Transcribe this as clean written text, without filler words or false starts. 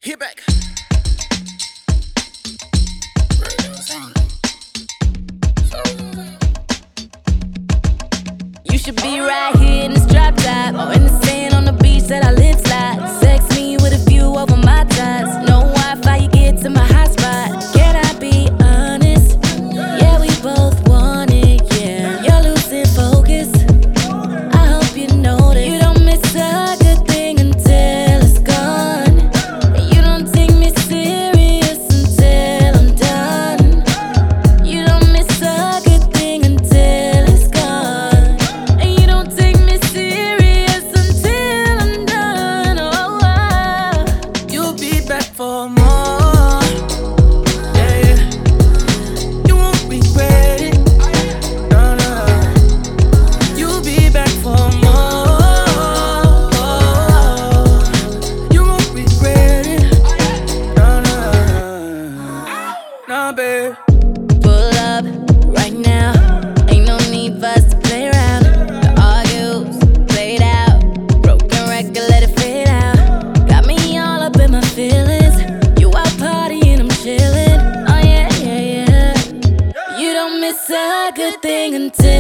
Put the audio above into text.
Hit back. You should be right here in this drop top, or in the sand on the beach that I live slide. Sex me with a view over my thighs. No Wi-Fi, you get to my hotspot. Can I be honest? Yeah, we both want it, yeah. You're losing focus. I hope you notice. You don't miss a good thing until it's gone. And you don't take me serious until I'm done. You don't miss a good thing until it's gone. And you don't take me serious until I'm done. Oh, oh. You'll be back for more. Yeah, yeah. You won't regret it. No, no. You'll be back for more. You won't regret it. No, no. No, babe. Pull up right now. Ain't no need for us to play around. The argues played out. Broken record, let it fade out. Got me all up in my feelings. You out partying, I'm chilling. Oh yeah, yeah, yeah. You don't miss a good thing until